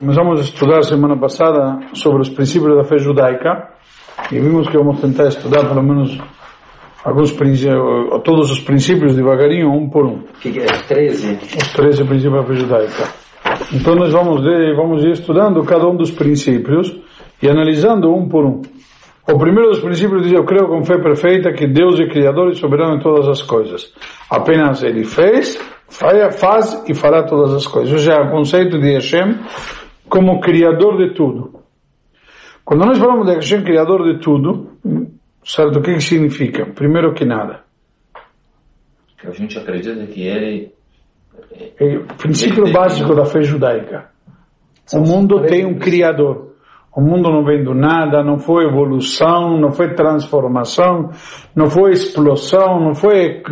Começamos a estudar semana passada sobre os princípios da fé judaica e vimos que vamos tentar estudar pelo menos alguns princípios, todos os princípios devagarinho, um por um. O que é? Os 13? Os 13 princípios da fé judaica. Então nós vamos ir estudando cada um dos princípios e analisando um por um. O primeiro dos princípios diz: eu creio com fé perfeita que Deus é Criador e soberano em todas as coisas. Apenas Ele faz e fará todas as coisas. Ou seja, o conceito de Hashem como Criador de tudo. Quando nós falamos de Hashem Criador de tudo, certo? O que significa? Primeiro que nada, a gente acredita que Ele é o princípio básico da fé judaica. O mundo tem um Criador. O mundo não vem do nada, não foi evolução, não foi transformação, não foi explosão, não foi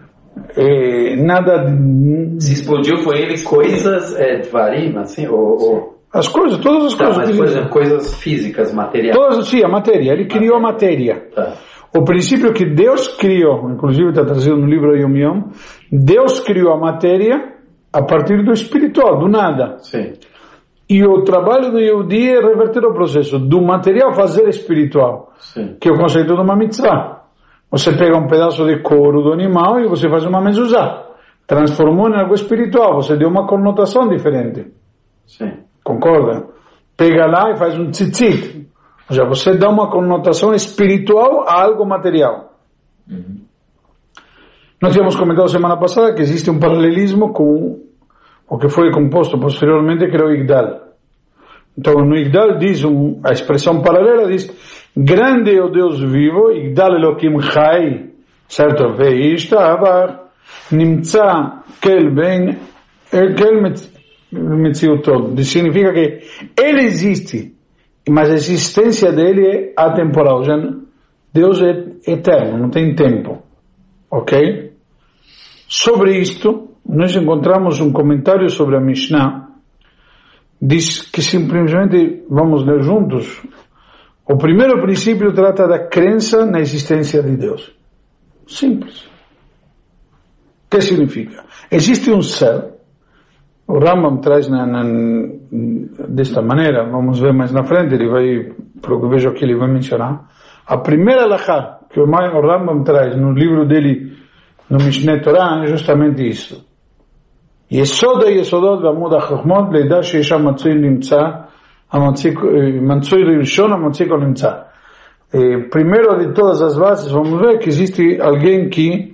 nada. Se explodiu foi Ele coisas dvarim, assim, as coisas, todas as coisas. Mas, por exemplo, coisas físicas, materiais. Todas, sim, a matéria. Ele criou a matéria. Tá. O princípio que Deus criou, inclusive está trazido no livro Yom Yom, Deus criou a matéria a partir do espiritual, do nada. Sim. E o trabalho do Yehudi é reverter o processo do material fazer espiritual. Sim. Que é o conceito de uma mitzvah. Você pega um pedaço de couro do animal e você faz uma mezuzá. Transformou em algo espiritual, você deu uma conotação diferente. Sim. Concorda? Pega lá e faz um tzitzit. Ou seja, você dá uma conotação espiritual a algo material. Uhum. Nós tínhamos comentado semana passada que existe um paralelismo com o que foi composto posteriormente, que era o Igdal. Então, no Igdal diz, a expressão paralela diz: grande é o Deus vivo, Igdal Elohim Chai, certo? Ve'ishtahavach, nimtza kel ben, kel metziutod. Significa que ele existe, mas a existência dele é atemporal. Já Deus é eterno, não tem tempo. Ok? Sobre isto, nós encontramos um comentário sobre a Mishnah. Diz que simplesmente, vamos ler juntos, o primeiro princípio trata da crença na existência de Deus. Simples. O que significa? Existe um ser. O Rambam traz desta maneira, vamos ver mais na frente, ele vai, pelo que vejo aqui, ele vai mencionar. A primeira halakha que o Rambam traz no livro dele, no Mishneh Torah, é justamente isso. Yesod ha-yesodot v'amud ha-chokhmot leidar she'esh ha-matzui nimtza, ha-matzui rishon ha-matzui kol nimtza. Primeiro de todas as bases, vamos ver que existe alguém que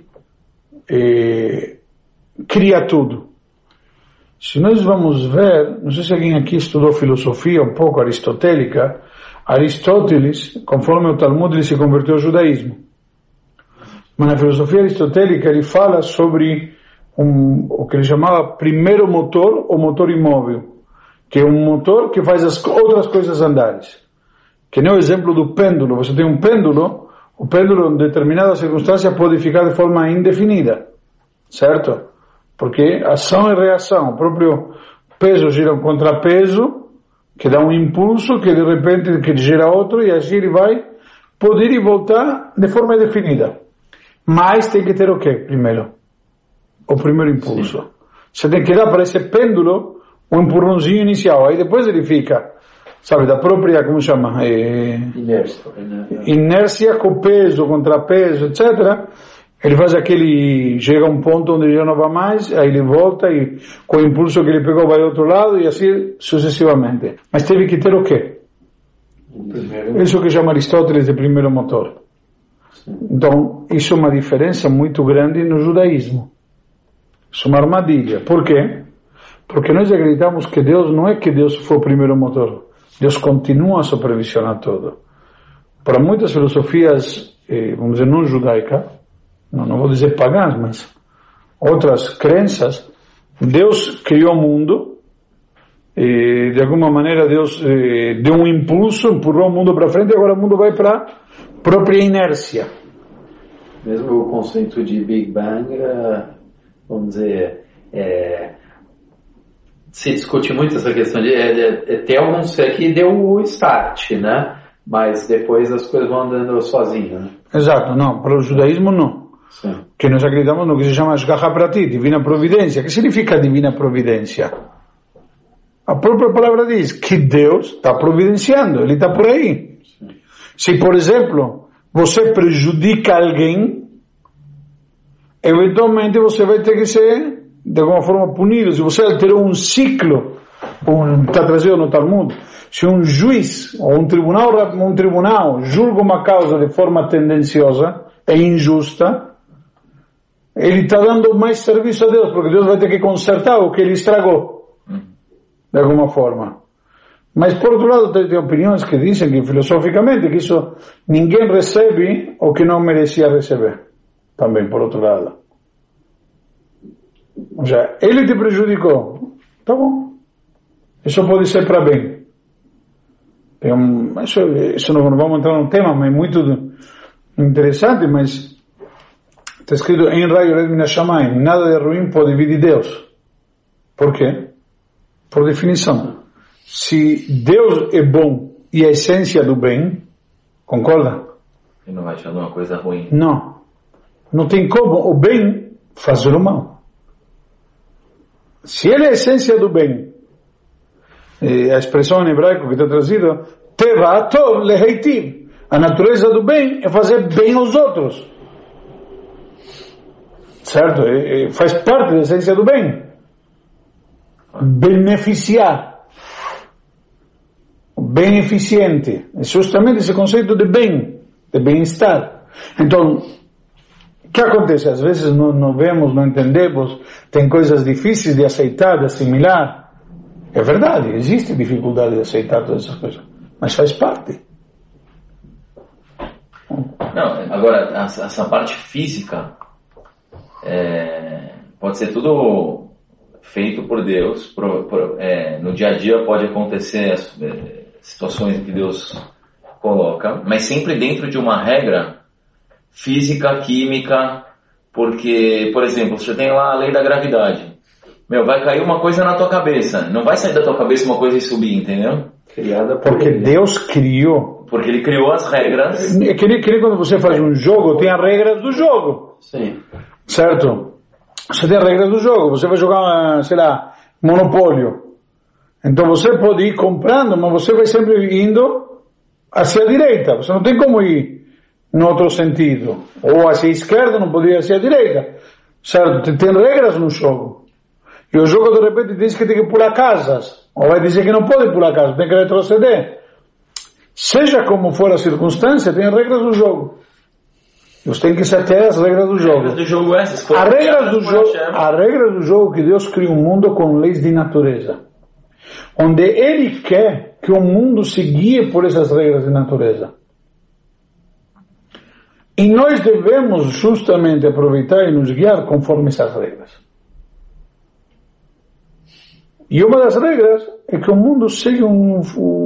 cria tudo. Se nós vamos ver, não sei se alguém aqui estudou filosofia um pouco aristotélica, Aristóteles, conforme o Talmud, ele se converteu ao judaísmo. Mas na filosofia aristotélica ele fala sobre o que ele chamava primeiro motor, o motor imóvel, que é um motor que faz as outras coisas andarem. Que nem o exemplo do pêndulo. Você tem um pêndulo, o pêndulo em determinada circunstância pode ficar de forma indefinida, certo? Porque ação e reação, o próprio peso gira um contrapeso, que dá um impulso, que de repente que gera outro, e assim ele vai poder ir e voltar de forma indefinida. Mas tem que ter o quê primeiro? O primeiro impulso. Sim. Você tem que dar para esse pêndulo um empurrãozinho inicial, aí depois ele fica, sabe, da própria, como chama? Inércia com peso, contrapeso, etc. Ele faz aquele, chega a um ponto onde ele já não vai mais, aí ele volta e com o impulso que ele pegou vai ao outro lado e assim sucessivamente. Mas teve que ter o quê? Isso que chama Aristóteles de primeiro motor. Então, isso é uma diferença muito grande no judaísmo. Isso é uma armadilha. Por quê? Porque nós acreditamos que Deus, não é que Deus foi o primeiro motor. Deus continua a supervisionar tudo. Para muitas filosofias, vamos dizer, não judaicas, não vou dizer pagãs, mas outras crenças, Deus criou o mundo e de alguma maneira Deus deu um impulso, empurrou o mundo para frente e agora o mundo vai para a própria inércia. Mesmo o conceito de Big Bang, vamos dizer, se discute muito essa questão de ter algum ser que deu o start, né? Mas depois as coisas vão andando sozinhas, né? Exato, não, para o judaísmo não. Sim. Que nós acreditamos no que se chama Ashgaha Prati, divina providência. O que significa divina providência? A própria palavra diz que Deus está providenciando, Ele está por aí. Se, por exemplo, você prejudica alguém, eventualmente você vai ter que ser, de alguma forma, punido. Se você alterou um ciclo, está trazido no Talmud, se um juiz ou um tribunal julga uma causa de forma tendenciosa e injusta, ele está dando mais serviço a Deus, porque Deus vai ter que consertar o que ele estragou, de alguma forma. Mas, por outro lado, tem opiniões que dizem que, filosoficamente, que isso ninguém recebe o que não merecia receber. Também, por outro lado. Ou seja, ele te prejudicou. Tá bom. Isso pode ser para bem. Isso não vamos entrar no tema, mas é muito interessante, mas está escrito em Raio Red Minashamayim, nada de ruim pode vir de Deus. Por quê? Por definição. Se Deus é bom e a essência do bem, concorda? Ele não vai achar uma coisa ruim. Não. Não tem como o bem fazer o mal. Se ele é a essência do bem, a expressão em hebraico que está trazida, Teva Atov Leheitiv, a natureza do bem é fazer bem aos outros. Certo? Faz parte da essência do bem. Beneficiar. Beneficiente. É justamente esse conceito de bem, de bem-estar. Então, o que acontece? Às vezes não vemos, não entendemos, tem coisas difíceis de aceitar, de assimilar. É verdade, existe dificuldade de aceitar todas essas coisas, mas faz parte. Não, agora, essa parte física pode ser tudo feito por Deus, no dia a dia pode acontecer situações que Deus coloca, mas sempre dentro de uma regra física, química, porque, por exemplo, você tem lá a lei da gravidade. Vai cair uma coisa na tua cabeça, não vai sair da tua cabeça uma coisa e subir, entendeu? Criada por Porque Deus criou. Porque Ele criou as regras. É que nem quando você faz um jogo, tem as regras do jogo. Sim. Certo? Você tem as regras do jogo, você vai jogar, sei lá, Monopólio. Então você pode ir comprando, mas você vai sempre indo hacia a direita. Você não tem como ir no outro sentido. Ou hacia a esquerda, não pode ir hacia a direita. Certo? Tem regras no jogo. E o jogo de repente diz que tem que pular casas. Ou vai dizer que não pode pular casas, tem que retroceder. Seja como for a circunstância, tem regras do jogo. Você tem que se ater às regras do jogo. A regra do jogo que Deus cria um mundo com leis de natureza. Onde Ele quer que o mundo se guie por essas regras de natureza. E nós devemos justamente aproveitar e nos guiar conforme essas regras. E uma das regras é que o mundo segue um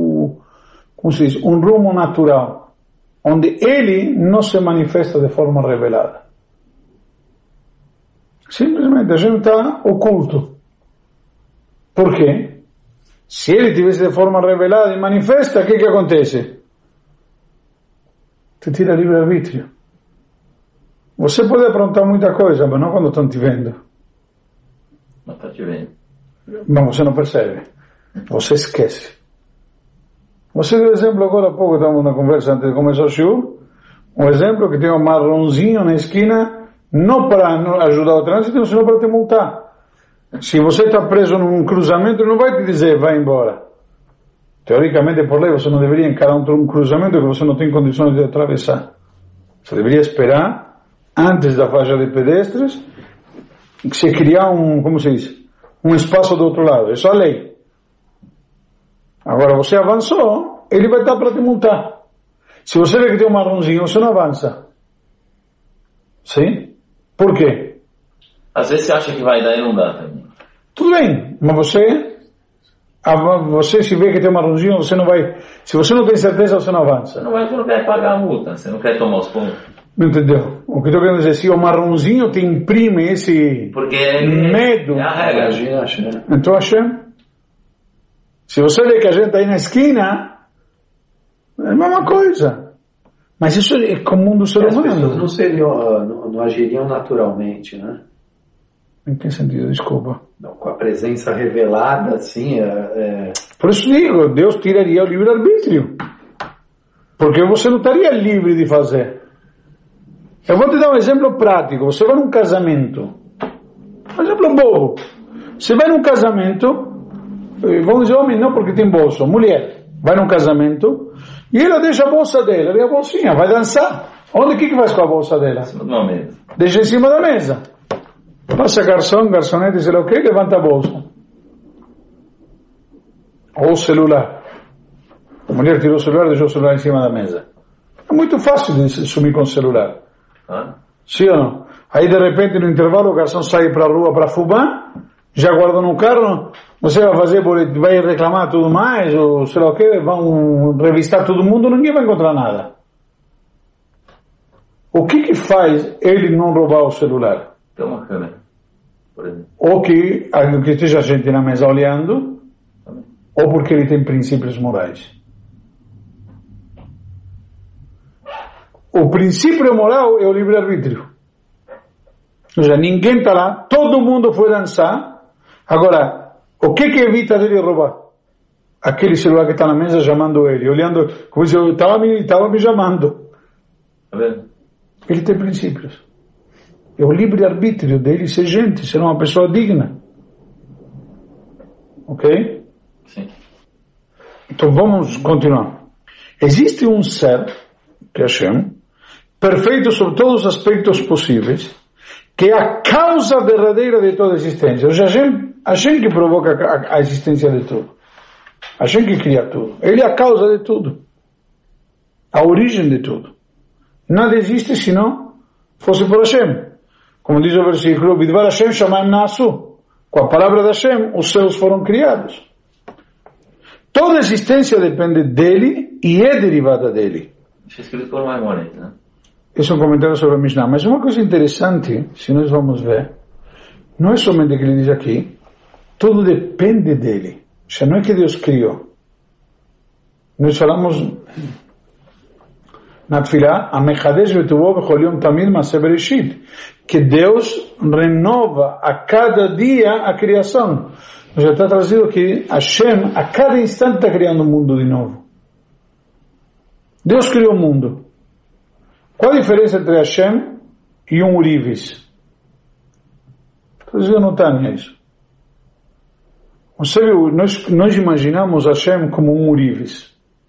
rumo natural, onde ele não se manifesta de forma revelada. Simplesmente a gente está oculto. Por quê? Se ele tivesse de forma revelada e manifesta, o que acontece? Te tira livre-arbítrio. Você pode aprontar muita coisa, mas não quando estão te vendo. Não está te vendo. Mas você não percebe. Você esquece. Você deu exemplo agora há pouco, estávamos na conversa antes de começar o show, um exemplo que tem um marronzinho na esquina, não para ajudar o trânsito, senão para te multar. Se você está preso num cruzamento, ele não vai te dizer, vai embora. Teoricamente, por lei, você não deveria encarar um cruzamento que você não tem condições de atravessar. Você deveria esperar, antes da faixa de pedestres, que se criar como se diz? Um espaço do outro lado. Isso é a lei. Agora você avançou, ele vai estar para te multar. Se você vê que tem um marronzinho, você não avança. Sim? Por quê? Às vezes você acha que vai dar e não dá também. Tudo bem, mas você se vê que tem um marronzinho, você não vai. Se você não tem certeza, você não avança. Você não quer pagar a multa, você não quer tomar os pontos. Não entendeu? O que eu estou querendo dizer, se o marronzinho te imprime esse medo. É a regra. Então, Hashem, se você vê que a gente está aí na esquina, é a mesma coisa. Mas isso é comum do ser humano. As pessoas não agiriam naturalmente, né? Em que sentido? Desculpa. Não, com a presença revelada, assim, Por isso digo, Deus tiraria o livre-arbítrio. Porque você não estaria livre de fazer. Eu vou te dar um exemplo prático. Você vai num casamento. Um exemplo bobo. Você vai num casamento, vamos dizer homem não porque tem bolso, mulher. Vai num casamento e ela deixa a bolsa dela, a bolsinha, vai dançar. Onde, o que faz com a bolsa dela? Em cima de uma mesa. Deixa em cima da mesa. Passa garçom, garçonete, sei lá o que, levanta a bolsa. Ou o celular. A mulher tirou o celular, deixou o celular em cima da mesa. É muito fácil de sumir com o celular. Sim ou não? Aí de repente no intervalo o garçom sai para a rua para fumar, já guardou no carro, você vai fazer, vai reclamar tudo mais, ou sei lá o que, vão revistar todo mundo, ninguém vai encontrar nada. O que faz ele não roubar o celular? Tem uma câmera, por exemplo. Ou que esteja gente na mesa olhando, ou porque ele tem princípios morais. O princípio moral é o livre-arbítrio. Ou seja, ninguém está lá, todo mundo foi dançar. Agora, o que evita dele roubar? Aquele celular que está na mesa chamando ele, olhando, como se eu estava me chamando. Tá vendo? Ele tem princípios. É o livre-arbítrio dele ser gente, ser uma pessoa digna. Ok? Sim. Então vamos continuar. Existe um ser, que é Hashem, perfeito sobre todos os aspectos possíveis, que é a causa verdadeira de toda a existência. Ou seja, Hashem que provoca a existência de tudo. Hashem que cria tudo. Ele é a causa de tudo. A origem de tudo. Nada existe se não fosse por Hashem. Como diz o versículo, Bidvar Hashem Shamayim Naasu. Com a palavra de Hashem, os céus foram criados. Toda a existência depende dele e é derivada dele. Isso é escrito por Maimonides, né? Esse é um comentário sobre a Mishnah. Mas uma coisa interessante, se nós vamos ver, não é somente que ele diz aqui, tudo depende dele. Ou seja, não é que Deus criou. Nós falamos na Tfilá, Amechadesh Betuvo Bechol Yom Tamid Maaseh Bereshit, que Deus renova a cada dia a criação. Já está trazido que Hashem a cada instante está criando um mundo de novo. Deus criou o mundo. Qual a diferença entre Hashem e um Urivis? Trazido no Tânia isso. Você viu, nós imaginamos Hashem como um Urivis.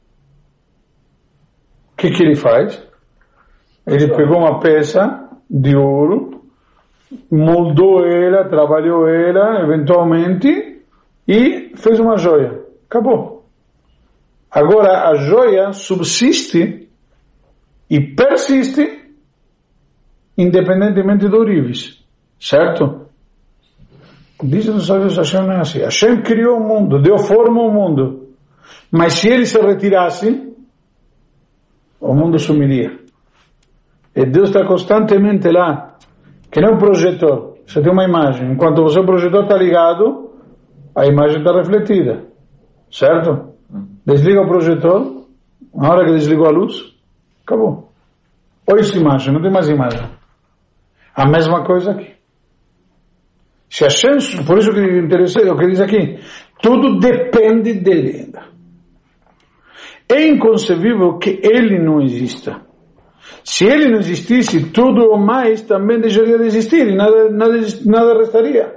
O que ele faz? Ele pegou uma peça de ouro, moldou ela, trabalhou ela, eventualmente, e fez uma joia. Acabou. Agora a joia subsiste e persiste independentemente do Urivis. Certo? Dizem os sábios, Hashem não é assim. Hashem criou o mundo, deu forma ao mundo. Mas se ele se retirasse, o mundo sumiria. E Deus está constantemente lá, que nem um projetor. Você tem uma imagem. Enquanto o seu projetor está ligado, a imagem está refletida. Certo? Desliga o projetor, na hora que desligou a luz, acabou. Olha essa imagem, não tem mais imagem. A mesma coisa aqui. Se Hashem, por isso que é interessante o que diz aqui, tudo depende dele ainda. É inconcebível que ele não exista. Se ele não existisse, tudo o mais também deixaria de existir e nada restaria.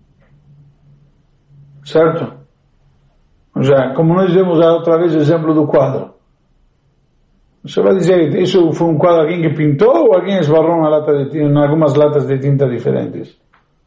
Certo? Já, como nós vimos outra vez o exemplo do quadro. Você vai dizer, isso foi um quadro alguém que pintou ou alguém esbarrou na lata de tinta, em algumas latas de tinta diferentes?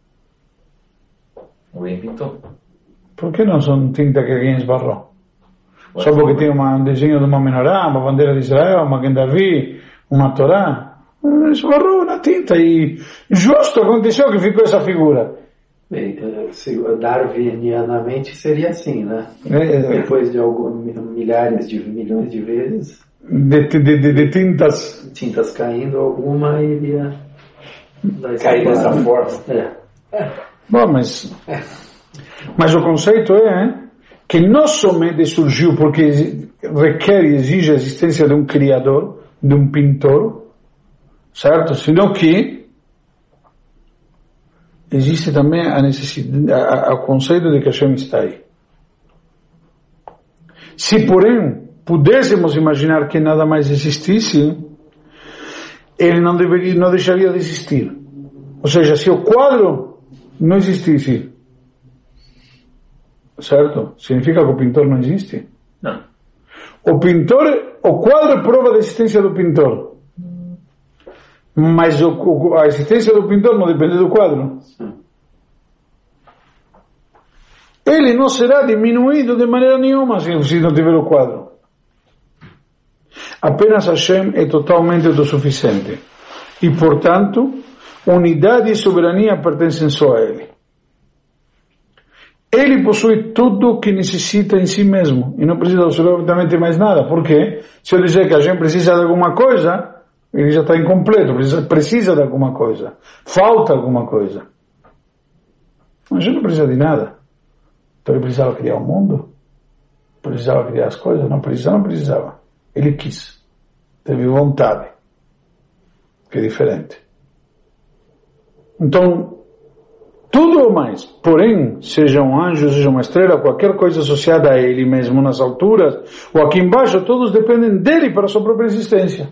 Alguém pintou. Por que não são tinta que alguém esbarrou? Só porque tem um desenho de uma menorá, uma bandeira de Israel, uma Magen David, uma Torá. Esbarrou na tinta e justo aconteceu que ficou essa figura. Bem, darwinianamente seria assim, né? Depois de milhões de vezes de tintas caindo, alguma iria cair dessa forma. Bom, mas o conceito é que não somente surgiu porque requer e exige a existência de um criador, de um pintor, certo? Sino que existe também a necessidade, o conceito de que Hashem está aí. Se, porém, pudéssemos imaginar que nada mais existisse, ele não deixaria de existir. Ou seja, se o quadro não existisse, certo? Significa que o pintor não existe? Não. O quadro é prova da existência do pintor. Mas a existência do pintor não depende do quadro. Ele não será diminuído de maneira nenhuma se não tiver o quadro. Apenas Hashem é totalmente autossuficiente. E, portanto, unidade e soberania pertencem só a Ele. Ele possui tudo o que necessita em si mesmo e não precisa absolutamente mais nada. Por quê? Se eu disser que Hashem precisa de alguma coisa, ele já está incompleto, precisa de alguma coisa, falta alguma coisa. Hashem não precisa de nada. Então ele precisava criar o mundo? Precisava criar as coisas? Não precisava. Ele quis. Teve vontade. Que é diferente. Então, tudo ou mais, porém, seja um anjo, seja uma estrela, qualquer coisa associada a ele mesmo nas alturas, ou aqui embaixo, todos dependem dele para a sua própria existência.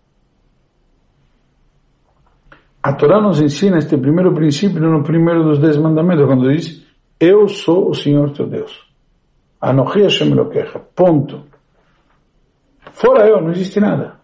A Torá nos ensina este primeiro princípio no primeiro dos 10 mandamentos, quando diz, eu sou o Senhor teu Deus. Anochi Hashem Elokecha. Ponto. Fora eu, não existe nada.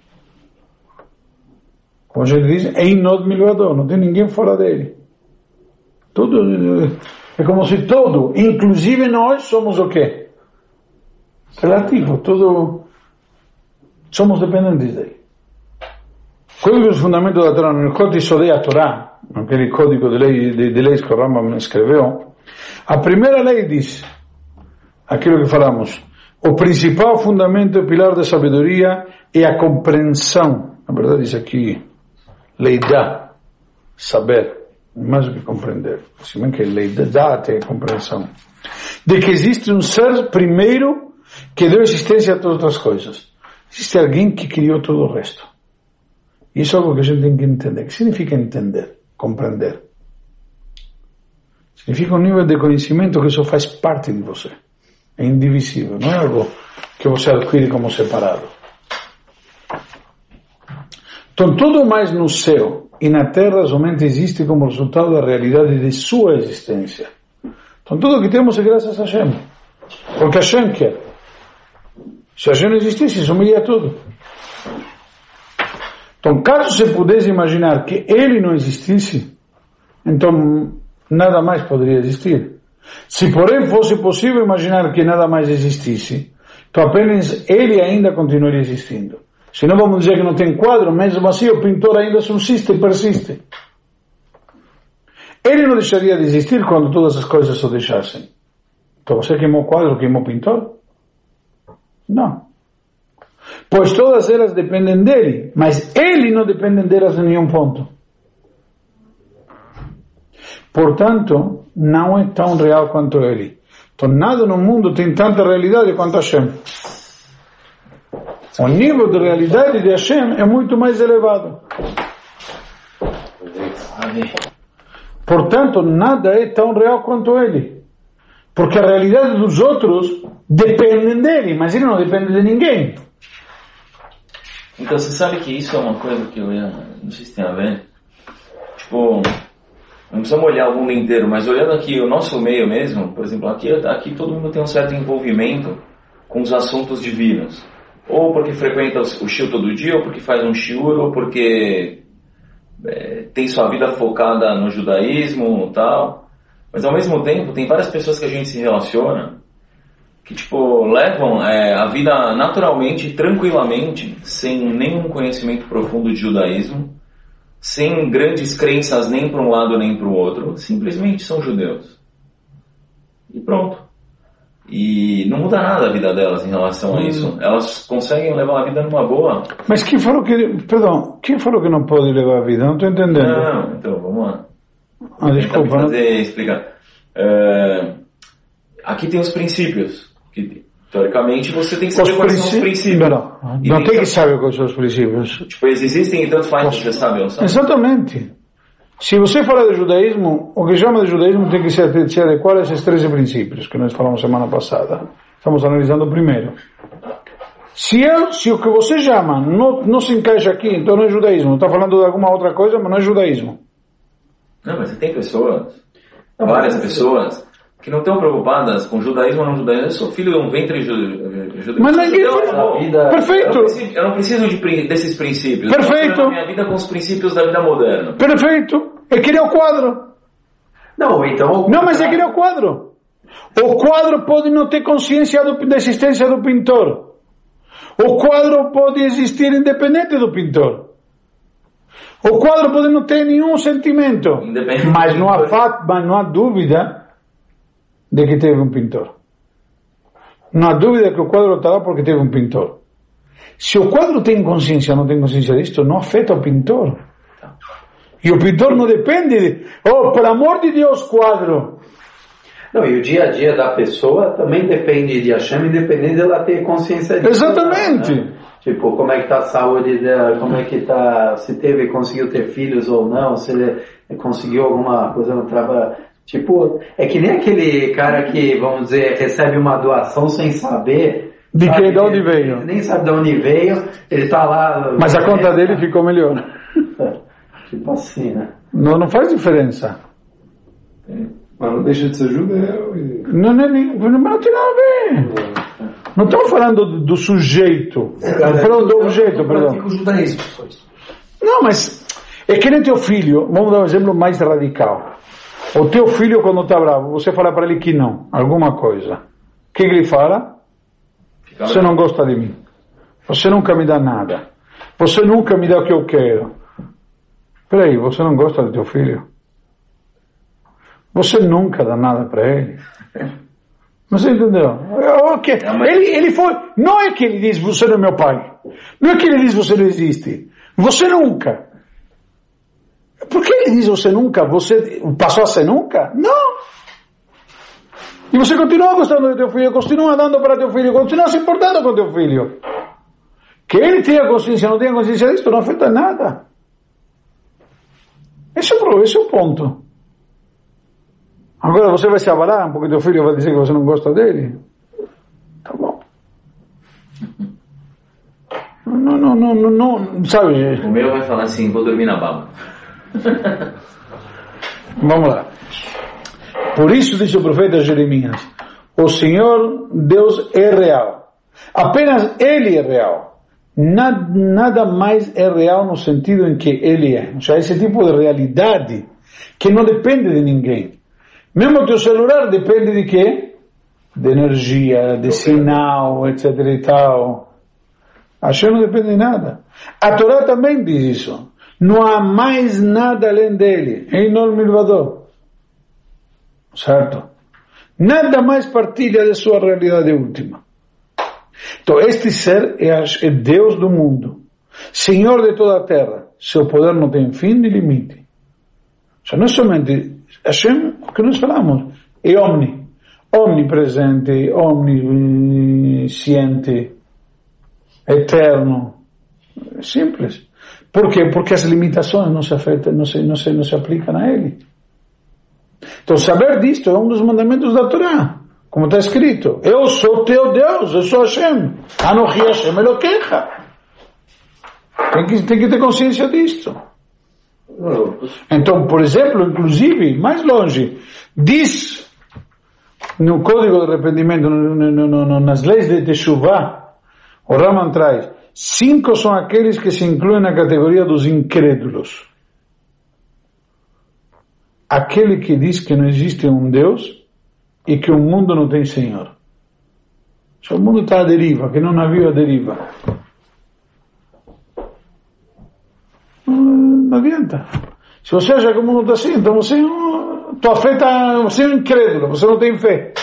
Como a gente diz, Einod Milvado, não tem ninguém fora dele. Tudo é como se todo, inclusive nós, somos o quê? Relativo, tudo somos dependentes dele. Quello che è il fondamento da Torá, nel codice della Torá, aquele código de leis que o Rambam escreveu, a primeira lei diz, aquilo que falamos, o principal fundamento e pilar da sabedoria é a compreensão. Na verdade, isso aqui, lei dá, saber, mais do que compreender, se bem que lei dá até a compreensão, de que existe um ser primeiro que deu existência a todas as coisas. Existe alguém que criou todo o resto. Isso é algo que a gente tem que entender. O que significa entender? Compreender. Significa um nível de conhecimento que só faz parte de você. É indivisível, não é algo que você adquire como separado. Então, tudo mais no céu e na terra somente existe como resultado da realidade de sua existência. Então, tudo o que temos é graças a Hashem. Porque Hashem quer. Se Hashem não existisse, sumiria tudo. Então, caso você pudesse imaginar que ele não existisse, então nada mais poderia existir. Se, porém, fosse possível imaginar que nada mais existisse, então apenas ele ainda continuaria existindo. Se não, vamos dizer que não tem quadro, mesmo assim o pintor ainda subsiste e persiste. Ele não deixaria de existir quando todas as coisas o deixassem. Então você queimou o quadro, queimou o pintor? Não. Pois todas elas dependem dele, mas ele não depende delas em nenhum ponto. Portanto, não é tão real quanto ele. Então, nada no mundo tem tanta realidade quanto Hashem. O nível de realidade de Hashem é muito mais elevado. Portanto, nada é tão real quanto ele. Porque a realidade dos outros depende dele, mas ele não depende de ninguém. Então você sabe que isso é uma coisa que não sei se tem a ver. Tipo, não precisamos olhar o mundo inteiro, mas olhando aqui o nosso meio mesmo, por exemplo, aqui todo mundo tem um certo envolvimento com os assuntos divinos. Ou porque frequenta o shiur todo dia, ou porque faz um shiur, ou porque tem sua vida focada no judaísmo e tal. Mas ao mesmo tempo tem várias pessoas que a gente se relaciona que tipo levam a vida naturalmente, tranquilamente, sem nenhum conhecimento profundo de judaísmo, sem grandes crenças nem para um lado nem para o outro, simplesmente são judeus. E pronto. E não muda nada a vida delas em relação a isso. Elas conseguem levar a vida numa boa. Mas quem falou que não pode levar a vida? Não estou entendendo. Não, então vamos lá. Desculpa. Explicar. Aqui tem os princípios. Que, teoricamente, você tem que saber quais são os princípios. Não tem que saber quais são os princípios. Tipo, eles existem e tanto faz que você sabe ou não sabe. Exatamente. se você falar de judaísmo, o que chama de judaísmo tem que se adequar a esses 13 princípios que nós falamos semana passada. Estamos analisando o primeiro. Se o que você chama não se encaixa aqui, então não é judaísmo. Está falando de alguma outra coisa, mas não é judaísmo. Não, mas você tem pessoas, várias pessoas, que não estão preocupadas com judaísmo ou não judaísmo. Eu sou filho de um ventre judeu. Mas ninguém perfeito. Eu não preciso desses princípios. Perfeito. Eu minha vida com os princípios da vida moderna. Perfeito. É que nem o quadro. Não, então... Não, mas é que nem o quadro. O quadro pode não ter consciência da existência do pintor. O quadro pode existir independente do pintor. O quadro pode não ter nenhum sentimento. Mas não há dúvida de que teve um pintor. Não há dúvida que o quadro está lá porque teve um pintor. Se o quadro tem consciência ou não tem consciência disto, não afeta o pintor. E o pintor não depende de... Oh, pelo amor de Deus, quadro. Não, e o dia a dia da pessoa também depende de Hashem, independente dela ter consciência disso. Exatamente. Né? Tipo, como é que está a saúde dela, como é que está, se conseguiu ter filhos ou não, se ele conseguiu alguma coisa no trabalho. Tipo, é que nem aquele cara que, vamos dizer, recebe uma doação sem saber... De onde veio. Nem sabe de onde veio, ele está lá... Mas a conta dele ficou melhor. Tipo assim, né? Não faz diferença. Mas não deixa de ser judeu. Não tem nada a ver. Não estamos falando do sujeito. Estamos falando do objeto, perdão. Não, mas é que nem teu filho. Vamos dar um exemplo mais radical. O teu filho, quando está bravo, você fala para ele que não, alguma coisa. O que ele fala? Você não gosta de mim. Você nunca me dá nada. Você nunca me dá o que eu quero. Peraí, você não gosta do teu filho? Você nunca dá nada para ele. Você entendeu? Okay. Ele foi. Não é que ele diz você não é meu pai. Não é que ele diz você não existe. Você nunca. Por que ele diz você nunca? Você passou a ser nunca? Não. E você continua gostando do teu filho, continua dando para teu filho, continua se importando com teu filho. Que ele tenha consciência ou não tenha consciência disso não afeta nada. Esse é o ponto. Agora você vai se abalar porque teu filho vai dizer que você não gosta dele? Tá bom. Não, sabe? O meu vai falar assim, vou dormir na baba. Vamos lá. Por isso diz o profeta Jeremias, o Senhor Deus é real. Apenas Ele é real. Nada mais é real no sentido em que Ele é. Ou seja, esse tipo de realidade que não depende de ninguém. Mesmo o teu celular depende de quê? De energia, de sinal, etc e tal. Hashem não depende de nada. A Torá também diz isso. Não há mais nada além dele. Einol milvado. Certo? Nada mais partilha de sua realidade última. Então este ser é Deus do mundo. Senhor de toda a terra. Seu poder não tem fim nem limite. Ou seja, não é somente... Hashem, o que nós falamos, é omnipresente, omnisciente, eterno. É simples. Por quê? Porque as limitações não se aplicam a ele. Então, saber disto é um dos mandamentos da Torá. Como está escrito, eu sou teu Deus, eu sou Hashem. Anochi Hashem Elokecha. Tem que ter consciência disto. Então, por exemplo, inclusive, mais longe, diz no Código de Arrependimento, nas leis de Teshuvah, o Raman traz, 5 são aqueles que se incluem na categoria dos incrédulos. Aquele que diz que não existe um Deus e que o mundo não tem Senhor. O mundo está à deriva, que não havia a deriva. Não adianta. Se você acha que o mundo está assim, então você é um incrédulo, você não tem fé.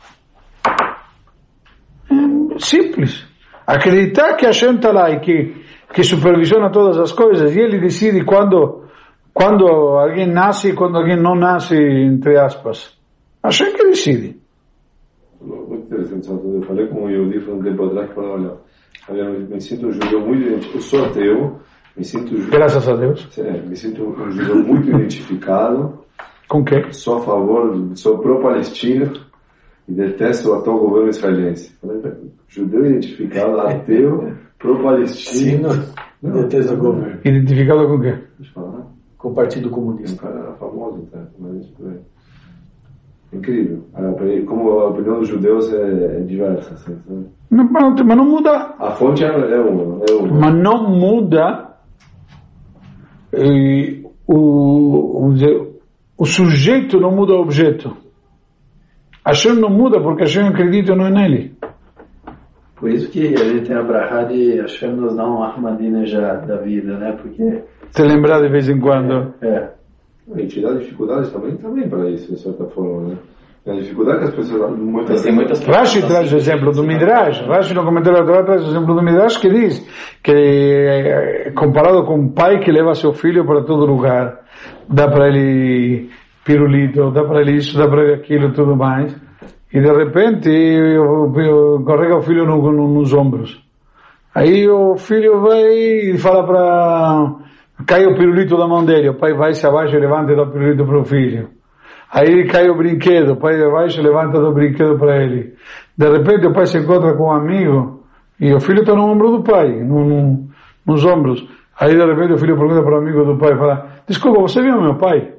É simples. Acreditar que Hashem está lá e que supervisiona todas as coisas e ele decide quando alguém nasce e quando alguém não nasce, entre aspas. Hashem que decide. Muito interessante. Eu falei com o Yehudi um tempo atrás, falando, olha, me sinto judeu muito, eu sou ateu, Me sinto Graças a Deus. me sinto um judeu muito identificado. Com quê? Sou a favor, sou pró-Palestina e detesto o atual governo israelense. Judeu identificado, ateu, pró-Palestina. Detesta o governo. Identificado com quê? Deixa eu falar. Com o Partido Um Comunista. cara famoso, tá? Mas, incrível. Como a opinião dos judeus é diversa, assim, sabe? Mas não muda. A fonte é uma. Mas não muda o sujeito não muda o objeto. Hashem não muda porque Hashem acredita não é nele. Por isso que a gente tem a brahá de Hashem nos dá um Ahmadinejad da vida, né? Porque... Te lembrar de vez em quando. A gente dá dificuldades também para isso, de certa forma, né? A dificuldade que as pessoas... muitas Rashi traz o exemplo do Midrash. Rashi no comentário da Torá traz o exemplo do Midrash que diz que comparado com um pai que leva seu filho para todo lugar, dá para ele pirulito, dá para ele isso, dá para ele aquilo, tudo mais, e de repente carrega o filho nos ombros. Aí o filho vai e fala para... Cai o pirulito da mão dele, o pai vai, se abaixa e levanta e dá o pirulito para o filho. Aí cai o brinquedo, o pai vai e levanta e dá o brinquedo para ele. De repente o pai se encontra com um amigo e o filho está no ombro do pai, nos ombros. Aí de repente o filho pergunta para o amigo do pai, fala, desculpa, você viu meu pai?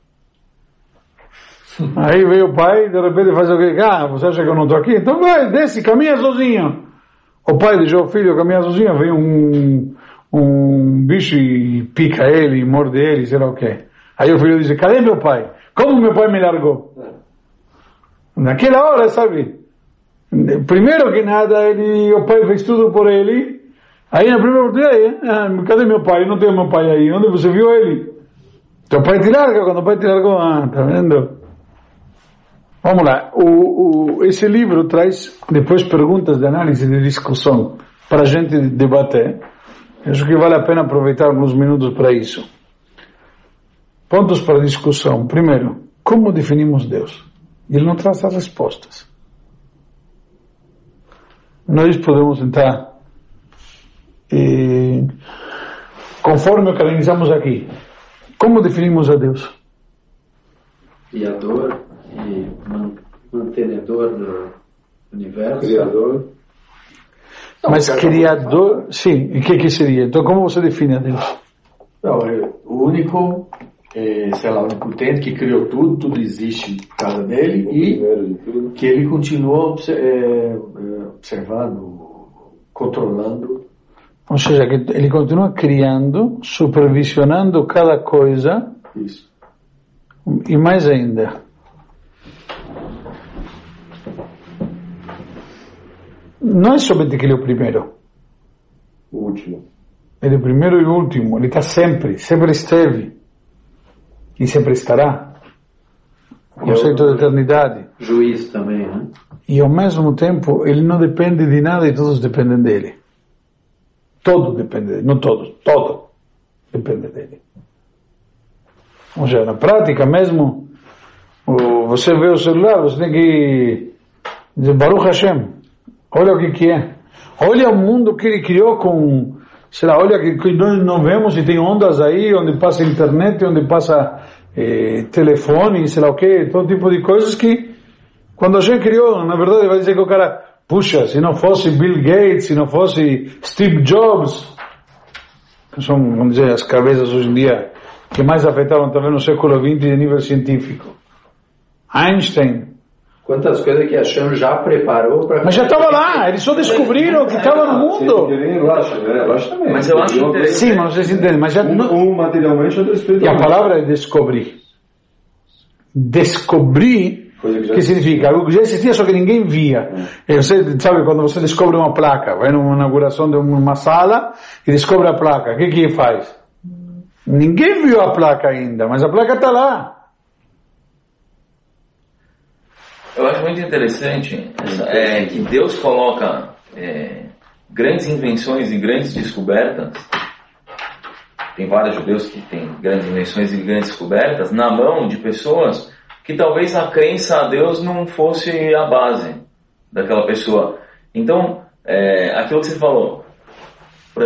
Aí veio o pai, de repente faz o quê? Ah, você acha que eu não estou aqui? Então vai, desce, caminha sozinho. O pai deixou o filho caminhar sozinho, veio um bicho e pica ele, morde ele, sei lá o quê. Aí o filho diz, cadê meu pai? Como meu pai me largou? Naquela hora, sabe? Primeiro que nada, o pai fez tudo por ele. Aí na primeira oportunidade, cadê meu pai? Eu não tenho meu pai aí. Onde você viu ele? Teu pai te larga, quando o pai te largou, tá vendo? Vamos lá. Esse livro traz depois perguntas de análise e de discussão para a gente debater. Acho que vale a pena aproveitar alguns minutos para isso. Pontos para discussão. Primeiro, como definimos Deus? Ele não traz as respostas. Nós podemos tentar, conforme o que analisamos aqui, como definimos a Deus? Criador e mantenedor do universo. Criador. Mas criador, sim, e o que seria? Então como você define a Deus? Não, é o único, sei lá, onipotente que criou tudo, tudo existe por causa dele e que ele continua observando, controlando. Ou seja, que ele continua criando, supervisionando cada coisa. Isso. E mais ainda. Não é somente que ele é o primeiro. O último. Ele é o primeiro e o último. Ele está sempre esteve. E sempre estará. O conceito de eternidade. Juiz também, né? E ao mesmo tempo, ele não depende de nada e todos dependem dele. Todo depende dele. Não todos, todo depende dele. Ou seja, na prática mesmo, você vê o celular, você tem que dizer Baruch Hashem. Olha o que é. Olha o mundo que ele criou com, sei lá, olha que nós não vemos e tem ondas aí, onde passa internet, onde passa telefone, sei lá o que, todo tipo de coisas que, quando a gente criou, na verdade vai dizer que o cara, puxa, se não fosse Bill Gates, se não fosse Steve Jobs, que são, vamos dizer, as cabeças hoje em dia que mais afetaram também no século XX de nível científico. Einstein. Quantas coisas que a Hashem já preparou para... Mas já estava lá, eles só descobriram que estava no mundo. Rush também. Mas eu acho interessante. Sim, mas vocês entendem, mas já... materialmente, outro E a espiritualmente. palavra é descobrir. Descobrir, que significa, algo que já existia, só que ninguém via. E você sabe, quando você descobre uma placa, vai numa inauguração de uma sala e descobre a placa, o que faz? Ninguém viu a placa ainda, mas a placa está lá. Eu acho muito interessante que Deus coloca grandes invenções e grandes descobertas. Tem vários judeus que têm grandes invenções e grandes descobertas na mão de pessoas que talvez a crença a Deus não fosse a base daquela pessoa. Então, aquilo que você falou,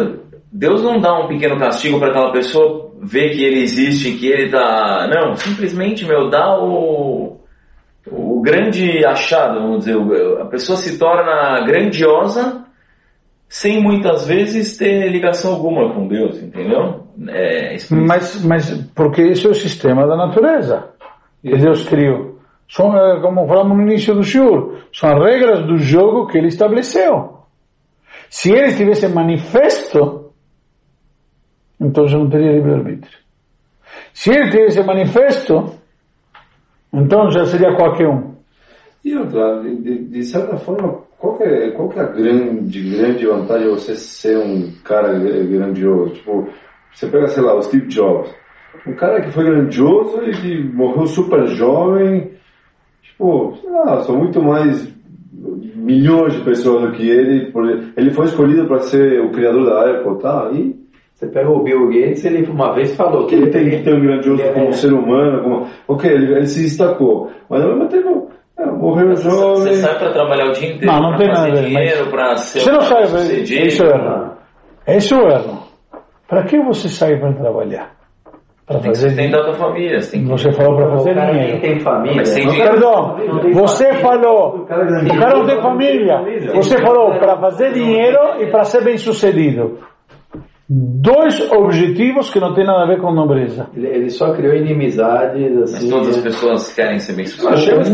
Deus não dá um pequeno castigo para aquela pessoa ver que ele existe, que ele tá... Não, simplesmente, dá o grande achado, vamos dizer. A pessoa se torna grandiosa sem muitas vezes ter ligação alguma com Deus, entendeu? Mas porque esse é o sistema da natureza que Deus criou. São, como falamos no início do shiur, são as regras do jogo que ele estabeleceu. Se ele estivesse manifesto, então já não teria livre-arbítrio. Se ele estivesse manifesto, então já seria qualquer um. E outra, de certa forma, qual que é a grande vantagem de você ser um cara grandioso? Tipo, você pega, sei lá, o Steve Jobs. Um cara que foi grandioso e que morreu super jovem. Tipo, sei lá, são muito mais milhões de pessoas do que ele. Ele foi escolhido para ser o criador da Apple, tá? E você pega o Bill Gates, ele uma vez falou que ele tem que ter um grandioso como ser humano. Ele se destacou. Mas ao mesmo tempo, morreu jovem. Você sai para trabalhar o dia inteiro, não tem nada a ver, dinheiro, para ser você não sai, isso é erro. Para que você sai para trabalhar? Para fazer sustentar a tua família. Você falou para fazer dinheiro. Quem tem família. Perdão, você falou, o cara não tem família. Você falou para fazer dinheiro e para ser bem sucedido. Dois objetivos que não tem nada a ver com nobreza. Ele só criou inimizades assim. Mas todas as pessoas querem ser bem sucedidas.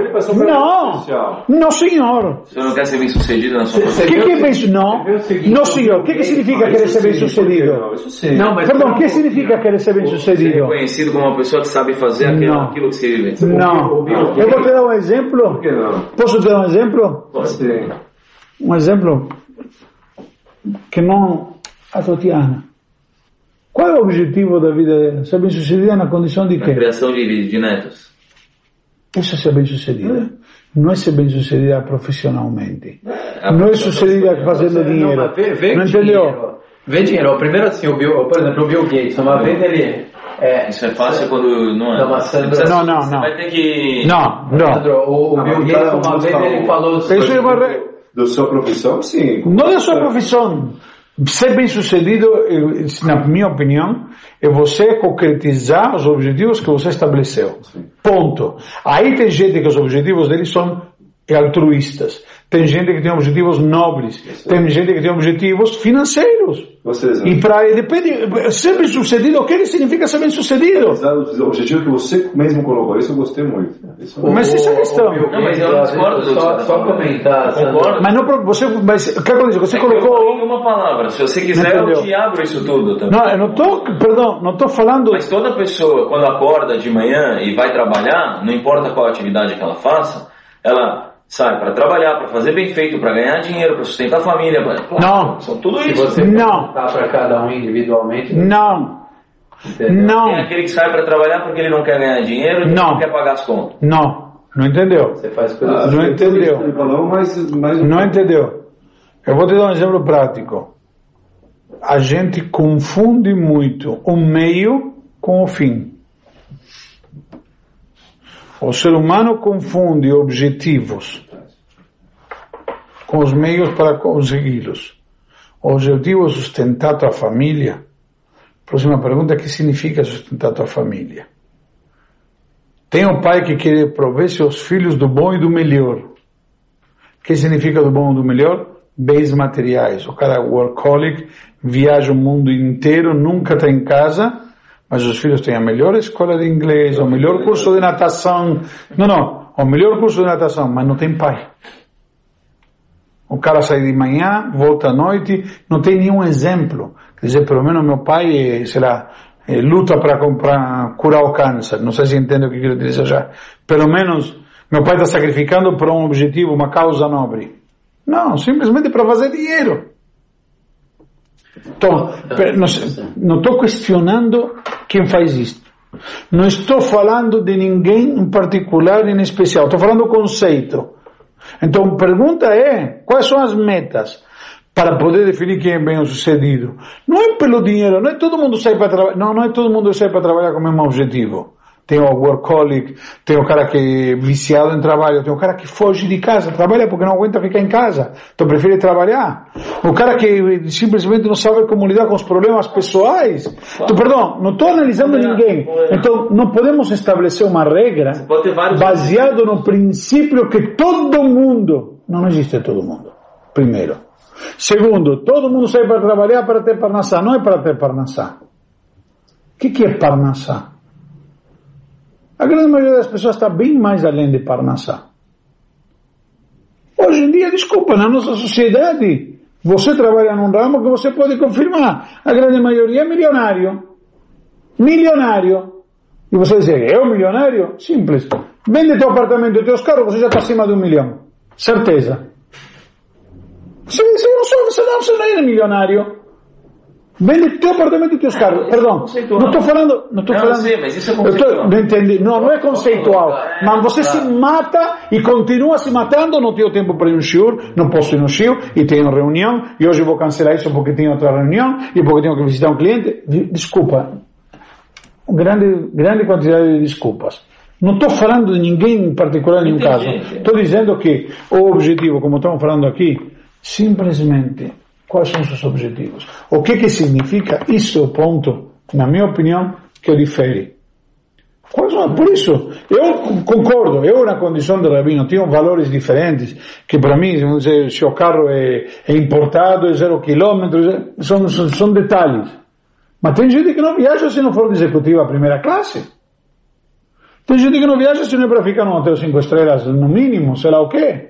Não, senhor. Você não quer ser bem sucedido na sua família? O que é bem sucedido? Não, senhor. O que significa querer ser bem sucedido? Perdão, o que significa querer ser bem sucedido? Ser reconhecido como uma pessoa que sabe fazer aquilo que se vive. Não. Eu vou te dar um exemplo. Por que não? Posso te dar um exemplo? Pode. Um exemplo que não... A Tatiana, qual é o objetivo da vida dela? Ser bem-sucedida na condição de quê? A criação de netos. Isso é ser bem-sucedida. Não é ser bem-sucedida profissionalmente. Não é sucedida fazendo dinheiro. Não entendeu? Vê dinheiro. Primeiro assim, por exemplo, o Bill Gates, uma vez ele... isso é fácil quando não é. Não. Você vai ter que... Não. O Bill Gates, uma vez ele falou... Isso é uma... Da sua profissão, sim. Não da sua profissão. Ser bem-sucedido, na minha opinião, é você concretizar os objetivos que você estabeleceu. Ponto. Aí tem gente que os objetivos deles são altruístas. Tem gente que tem objetivos nobres. Tem gente que tem objetivos financeiros. E depende, ser bem-sucedido, o que significa ser bem-sucedido? O objetivo que você mesmo colocou, isso eu gostei muito. Mas isso é questão. Não, mas eu não discordo. Só comentar. Mas não, você colocou... uma palavra, se você quiser eu te abro isso tudo também. Não, eu não estou falando... Mas toda pessoa, quando acorda de manhã e vai trabalhar, não importa qual atividade que ela faça, ela... sai para trabalhar, para fazer bem feito, para ganhar dinheiro, para sustentar a família. Não. São tudo isso. Se você perguntar para cada um individualmente... Não. Tem aquele que sai para trabalhar porque ele não quer ganhar dinheiro e não quer pagar as contas. Não entendeu. Você faz coisas não entendeu. Ele falou, mas não entendeu. Eu vou te dar um exemplo prático. A gente confunde muito o meio com o fim. O ser humano confunde objetivos com os meios para consegui-los. O objetivo é sustentar tua família. Próxima pergunta: o que significa sustentar tua família? Tem um pai que quer prover seus filhos do bom e do melhor. O que significa do bom e do melhor? Bens materiais. O cara é workaholic, viaja o mundo inteiro, nunca está em casa, mas os filhos têm a melhor escola de inglês, o melhor curso de natação. Não, o melhor curso de natação, mas não tem pai. O cara sai de manhã, volta à noite, não tem nenhum exemplo. Quer dizer, pelo menos meu pai, luta para curar o câncer. Não sei se entende o que quero dizer já. Pelo menos, meu pai está sacrificando por um objetivo, uma causa nobre. Não, simplesmente para fazer dinheiro. Então, não estou questionando quem faz isto. Não estou falando de ninguém em particular, em especial. Estou falando do conceito. Então, a pergunta é, quais são as metas para poder definir quem é bem-sucedido? Não é pelo dinheiro, não é todo mundo sai para trabalhar, não é todo mundo sai para trabalhar com o mesmo objetivo. Tem o workaholic, tem o cara que é viciado em trabalho, tem o cara que foge de casa, trabalha porque não aguenta ficar em casa, então prefere trabalhar. O cara que simplesmente não sabe como lidar com os problemas pessoais. Então, perdão, não estou analisando ninguém. Então, não podemos estabelecer uma regra baseada no princípio que todo mundo... Não existe todo mundo, primeiro. Segundo, todo mundo sai para trabalhar para ter parnassá. Não é para ter parnassá. O que é parnassá? A grande maioria das pessoas está bem mais além de parnassá. Hoje em dia, desculpa, na nossa sociedade, você trabalha num ramo que você pode confirmar. A grande maioria é milionário. Milionário. E você diz, eu milionário? Simples. Vende teu apartamento e teus carros, você já está acima de 1 milhão. Certeza. Você não é milionário. Vende teu apartamento e teus carros. Perdão, não estou falando. Não, sei, mas isso é conceitual. Não é conceitual. Mas você se mata e continua se matando. Não tenho tempo para ir no shiur, não posso ir no shiur, e tenho reunião, e hoje vou cancelar isso porque tenho outra reunião, e porque tenho que visitar um cliente. Desculpa. Grande quantidade de desculpas. Não estou falando de ninguém em particular, em nenhum caso. Estou dizendo que o objetivo, como estamos falando aqui, simplesmente, quais são os seus objetivos? O que significa? Isso é o ponto, na minha opinião, que o difere. Por isso, eu concordo, eu na condição de rabino tenho valores diferentes, que para mim, se o carro é importado, é 0 quilômetros, são detalhes. Mas tem gente que não viaja se não for de executiva primeira classe. Tem gente que não viaja se não é para ficar num hotel 5 estrelas, no mínimo, sei lá o quê.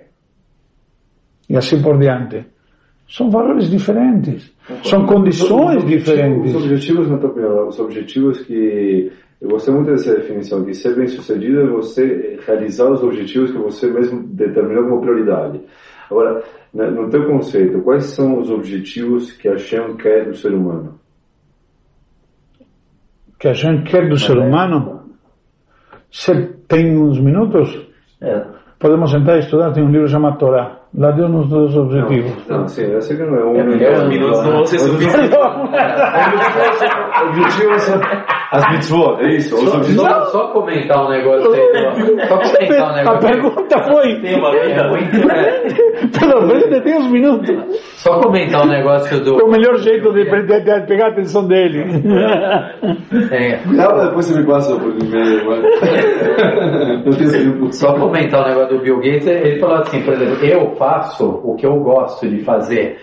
E assim por diante. São valores diferentes. São condições diferentes. Os objetivos, na tua opinião, os objetivos que... Eu gostei muito dessa definição, que ser bem-sucedido é você realizar os objetivos que você mesmo determinou como prioridade. Agora, no teu conceito, quais são os objetivos que a Hashem quer do ser humano? Que a Hashem quer do ser humano? Você tem uns minutos? Podemos sentar e estudar, tem um livro chamado Torá. Lá deu-nos 2 objetivos. Não, sim, eu sei que não é um minutos não vão ser suficientes. Objetivos são as mitzvot, é isso. Só comentar um negócio aí. Só comentar um negócio. A pergunta foi... Tem uma vida muito... Pelo menos tem uns minutos. Só comentar um negócio do... É o melhor jeito de pegar a atenção dele. Cuidado, depois você me passa por e-mail. Só comentar um negócio do Bill Gates. Ele falou assim, por exemplo, eu faço o que eu gosto de fazer.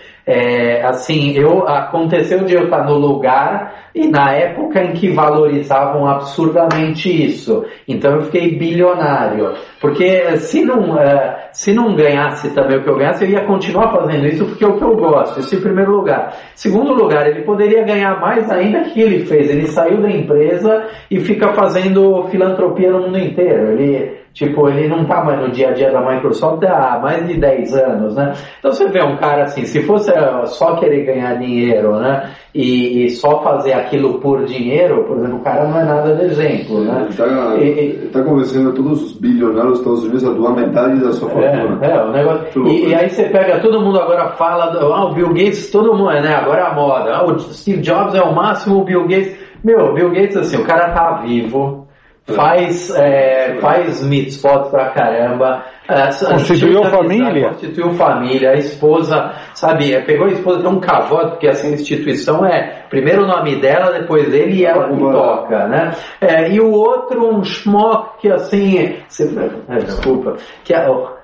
Aconteceu de eu estar no lugar e na época em que valorizavam absurdamente isso. Então eu fiquei bilionário. Porque se não ganhasse também o que eu ganhasse, eu ia continuar fazendo isso porque é o que eu gosto. Isso em primeiro lugar. Segundo lugar, ele poderia ganhar mais ainda que ele fez. Ele saiu da empresa e fica fazendo filantropia no mundo inteiro. Ele não está mais no dia a dia da Microsoft há mais de 10 anos, né? Então você vê um cara assim, se fosse só querer ganhar dinheiro, né? E só fazer aquilo por dinheiro, por exemplo, o cara não é nada de exemplo, né? Ele está convencendo todos os bilionários dos Estados Unidos a doar metade da sua fortuna. O negócio. E aí você pega, todo mundo agora fala, o Bill Gates, todo mundo, né? Agora é a moda. O Steve Jobs é o máximo, o Bill Gates... Bill Gates, assim, o cara tá vivo... Faz mitzvot pra caramba, constituiu família, a esposa, pegou a esposa, tem um cavote, porque assim, a instituição primeiro o nome dela, depois dele e ela que toca, né? E o outro, um schmuck, que assim, desculpa, que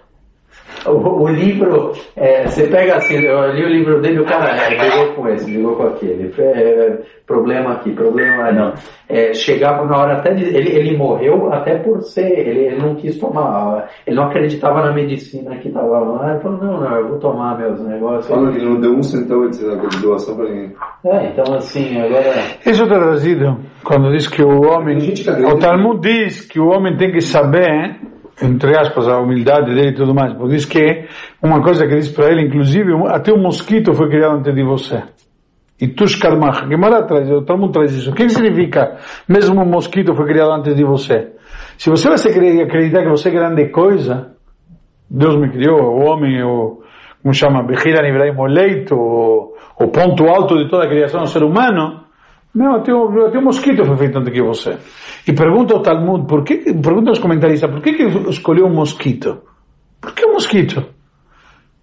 o livro, você pega assim, eu li o livro dele, o cara brigou com esse, brigou com aquele, problema aqui, problema ali. Chegava na hora até de, ele morreu até por ser, ele não quis tomar, ele não acreditava na medicina que estava lá, ele falou, não, eu vou tomar meus negócios. Fala que ele não deu 1 centavo de doação para ninguém. Então assim, agora... Isso está trazido, quando diz que o homem, o Talmud diz que o homem tem que saber, entre aspas, a humildade dele e tudo mais, porque diz que uma coisa que diz para ele, inclusive, até o mosquito foi criado antes de você. E Tushkarmach, que mal atrás, o Talmud traz isso. O que significa? Mesmo um mosquito foi criado antes de você. Se você vai acreditar que você é grande coisa, Deus me criou, o homem, como chama, Bechira Ibrahim, o leito, o ponto alto de toda a criação do ser humano, não, até um mosquito foi feito antes que você. E pergunta ao Talmud, pergunta aos comentaristas, por que escolheu um mosquito? Por que um mosquito?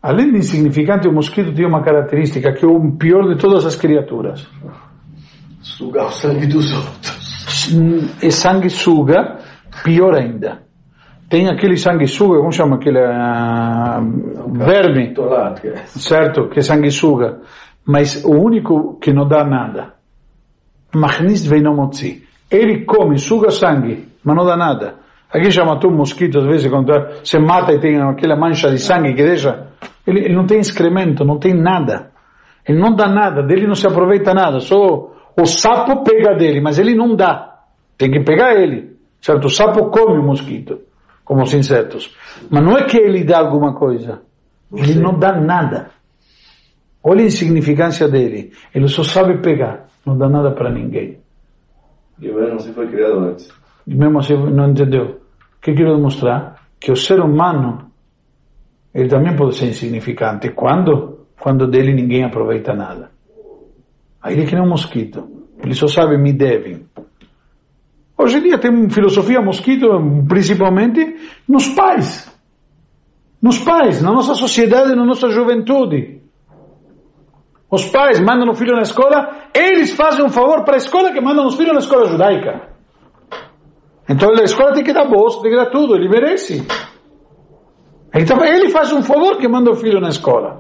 Além de insignificante, o mosquito tem uma característica que é o pior de todas as criaturas. Sugar o sangue dos outros. E sanguessuga, pior ainda. Tem aquele sanguessuga, como chama aquele verme, certo? Que sanguessuga. Mas o único que não dá nada. Machnis veinomotzi. Ele come, suga sangue, mas não dá nada. Aqui chama tu um mosquito, às vezes, quando você mata e tem aquela mancha de sangue que deixa. Ele não tem excremento, não tem nada. Ele não dá nada, dele não se aproveita nada. Só o sapo pega dele, mas ele não dá. Tem que pegar ele. Certo? O sapo come o mosquito, como os insetos. Mas não é que ele dá alguma coisa. Ele não dá nada. Olha a insignificância dele. Ele só sabe pegar. Não dá nada para ninguém. E mesmo assim foi criado antes. E mesmo assim não entendeu. O que eu quero demonstrar? Que o ser humano, ele também pode ser insignificante. Quando? Quando dele ninguém aproveita nada. Aí ele é que nem um mosquito. Ele só sabe me devem. Hoje em dia tem filosofia mosquito, principalmente nos pais. Nos pais, na nossa sociedade, na nossa juventude. Os pais mandam o filho na escola, eles fazem um favor para a escola que mandam os filhos na escola judaica. Então a escola tem que dar bolsa, tem que dar tudo, ele merece. Ele faz um favor que manda o filho na escola.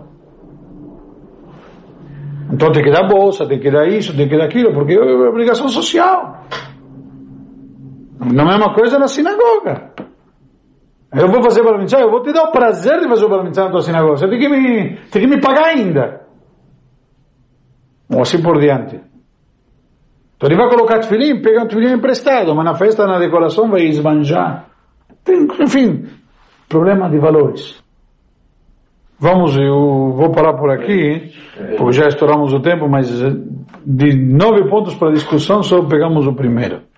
Então tem que dar bolsa, tem que dar isso, tem que dar aquilo, porque é obrigação social. Não é uma coisa na sinagoga. Eu vou fazer bar mitzvah, eu vou te dar o prazer de fazer o bar mitzvah na tua sinagoga. Você tem que me pagar ainda. Ou assim por diante. Então ele vai colocar tefilim, pega um tefilim emprestado, mas na festa, na decoração, vai esbanjar. Enfim, problema de valores. Eu vou parar por aqui, porque já estouramos o tempo, mas de 9 pontos para discussão, só pegamos o primeiro.